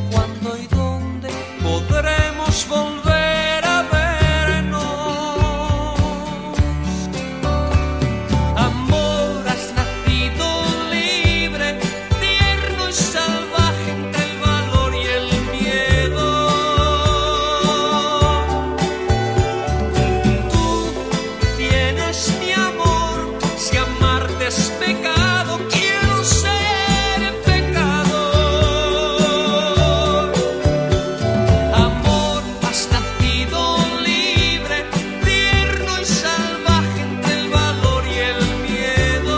cuándo y dónde podremos volver a vernos. Amor, has nacido libre, tierno y salvaje entre el valor y el miedo. Tú tienes mi amor, si amarte es pecado, quiero ser pecador. Amor, has nacido libre, tierno y salvaje entre el valor y el miedo.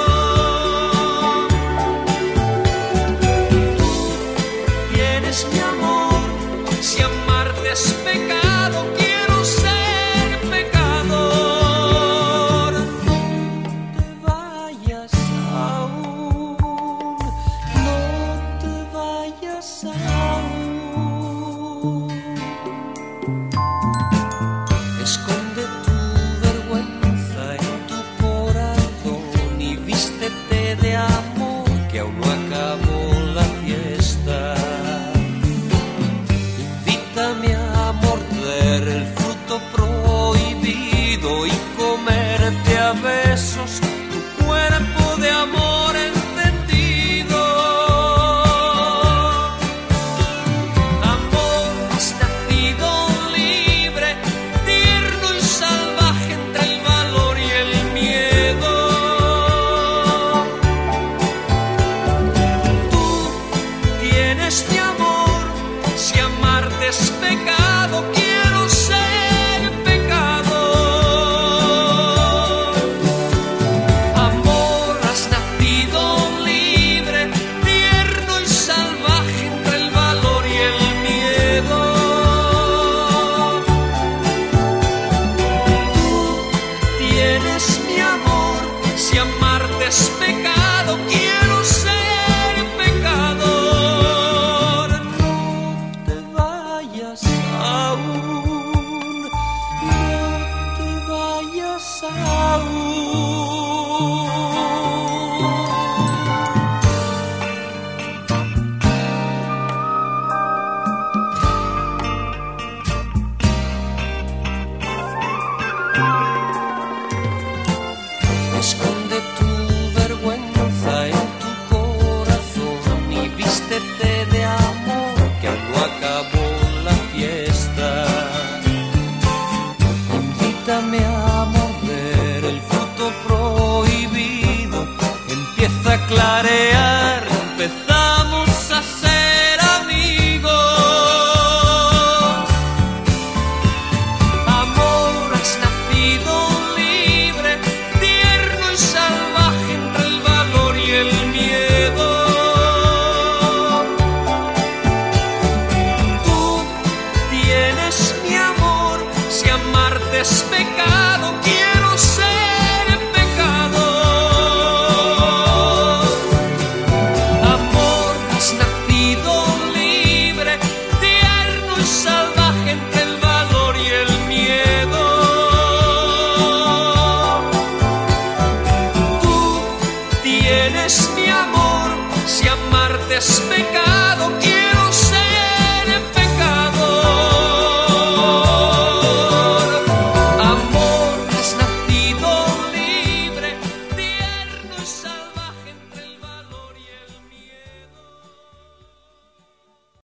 Tú tienes mi amor, si amarte es pecado, quiero ser pecador. No te vayas aún, no te vayas aún. Esconde tu vergüenza en tu corazón y vístete de amor, que aún no acabó la fiesta. Invítame a morder el fruto prohibido y comerte a besos tu cuerpo de amor encendido. Amor, has nacido libre, tierno y salvaje entre el valor y el miedo. Tú tienes mi amor, si amarte es pecado, quiero ser pecador. Amor, has nacido libre, tierno y salvaje entre el valor y el miedo. Tú tienes mi amor, si amarte es pecado, quiero ser pecador. No te vayas aún, no te vayas aún. Esconde tu vergüenza en tu corazón y vístete de amor, que aún no acabó la fiesta. Invítame a morder el fruto prohibido, empieza a clarear, empezamos a ser amigos. Amor, has nacido libre, tierno y salvaje entre el valor y el miedo. Tú tienes mi amor, si amarte es pecado, quiero ser pecador. Amor, has nacido libre, tierno y salvaje entre el valor y el miedo. Tú tienes mi amor, si amarte es pecado,